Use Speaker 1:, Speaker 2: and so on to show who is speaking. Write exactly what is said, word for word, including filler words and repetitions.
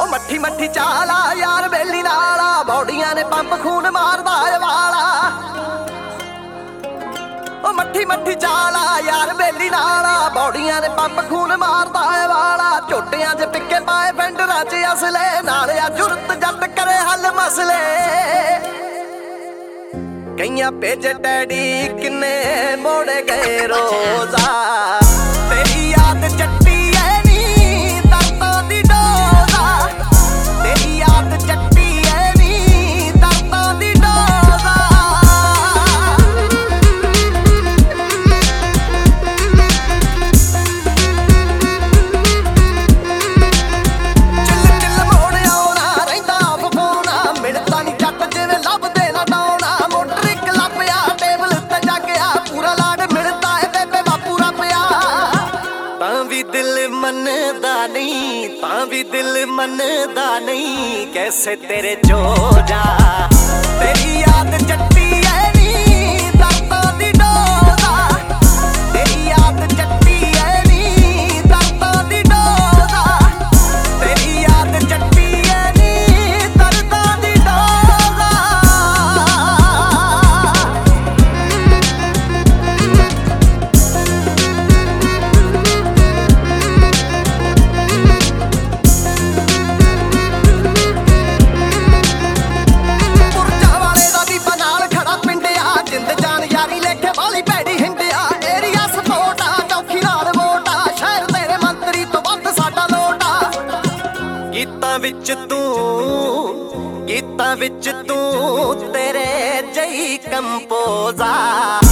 Speaker 1: ਮੱਠੀ ਮੱਠੀ ਚਾਲਾ ਯਾਰ ਬੇਲੀ ਨਾਲਾ ਬੌਡੀਆਂ ਨੇ ਪੰਪ ਖੂਨ ਮਾਰਦਾ ਏ ਵਾਲਾ ਉਹ ਮੱਠੀ ਮੱਠੀ ਚਾਲਾ ਯਾਰ ਬੇਲੀ ਨਾਲਾ ਬੌਡੀਆਂ ਨੇ ਪੰਪ ਖੂਨ ਮਾਰਦਾ ਏ ਵਾਲਾ ਝੋਟਿਆਂ 'ਚ ਪਿੱਕੇ ਪਾਏ ਫੈਂਡਰਾਂ 'ਚ ਅਸਲੇ ਨਾਲ ਆ ਜੁਰਤ ਜੱਟ ਕਰੇ ਹੱਲ ਮਸਲੇ ਕਈਆਂ ਭੇਜ ਡੈਡੀ ਕਿੰਨੇ ਮੋੜ ਗਏ ਰੋਜ਼ਾ ਤੇਰੀ ਯਾਦ ਚੱਟੀ ਐ ਨੀ ਦਰਦਾਂ ਦੀ ਡੋਜ਼ਾ ਤੇਰੀ ਯਾਦ ਚੱਟੀ ਐ ਨੀ ਦਰਦਾਂ ਦੀ ਡੋਜ਼ਾ ਚਿੱਲ ਚਿੱਲ ਮੋੜ ਆਉਣਾ ਰਹਿੰਦਾ ਫੋਨਾ ਮਿਲਦਾ ਨੀ ਜੱਟ ਜਿਵੇਂ ਲੱਭਦੇ ਨਾ ਡਾਉਣਾ ਮੋਟਰ ਇੱਕ ਲੱਭਿਆ ਟੇਬਲ ਤੇ ਜਾਗਿਆ ਪੂਰਾ ਲਾਡ ਮਿਲਦਾ ਏ ਬੇਬੇ ਬਾਪੂ ਰੱਬਿਆ ਤਾਂ ਵੀ ਦਿਲ ਮੰਨਦਾ ਨਹੀਂ ਤਾਂ ਵੀ ਦਿਲ ਮੰਨਦਾ ਨਹੀਂ ਕੈਸੇ ਤੇਰੇ ਜੋ ਜਾ ਤੇਰੀ ਯਾਦ ਚੱਟੀ ਐ ਨੀ ਦਰਦਾਂ ਦੀ ਡੋਜ਼ਾ ਤੇਰੀ ਯਾਦ ਚੱਟੀ ਐ ਨੀ ਦਰਦਾਂ ਦੀ ਡੋਜ਼ਾ ਤੇਰੀ ਯਾਦ ਚੱਟੀ ਐ ਨੀ ਦਰਦਾਂ ਦੀ ਡੋਜ਼ਾ ਪੁਰਜਾ ਵਾਲੇ ਦਾ ਵੀ ਬਨਾਲ ਖੜਾ ਪਿੰਡਿਆ ਜਿੰਦ ਜਾਨ ਯਾਰੀ ਲੇਖੇ ਵਾਲੀ ਭੈੜੀ ਹਿੰਡਿਆ ਏਰੀਆ ਸਪੋਰਟਾ ਚੌਖੀ ਨਾਲ ਵੋਟਾ ਸ਼ਹਿਰ ਤੇਰੇ ਮੰਤਰੀ ਤੋਂ ਵੱਧ ਸਾਡਾ ਲੋਟਾ ਗੀਤਾਂ ਵਿੱਚ ਤੂੰ ਗੀਤਾਂ ਵਿੱਚ ਤੂੰ ਤੇਰੇ ਜਈ ਕੰਪੋਜ਼ਾ